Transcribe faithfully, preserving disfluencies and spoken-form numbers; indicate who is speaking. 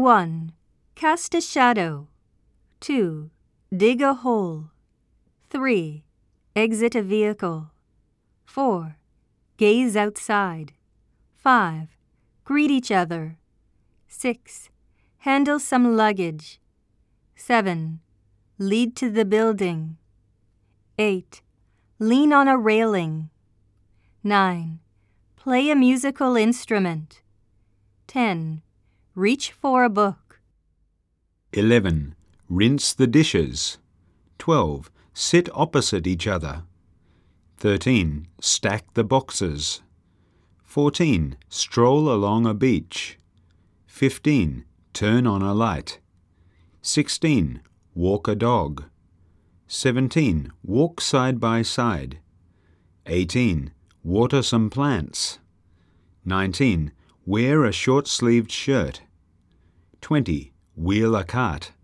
Speaker 1: one. Cast a shadow. two. Dig a hole. three. Exit a vehicle. four. Gaze outside. five. Greet each other. six. Handle some luggage. seven. Lead to the building. eight. Lean on a railing. nine. Play a musical instrument. ten. Reach for a book.
Speaker 2: eleven. Rinse the dishes. twelve. Sit opposite each other. thirteen. Stack the boxes. fourteen. Stroll along a beach. fifteen. Turn on a light. sixteen. Walk a dog. seventeen. Walk side by side. eighteen. Water some plants. nineteen. Wear a short-sleeved shirt. twenty. Wheel a cart.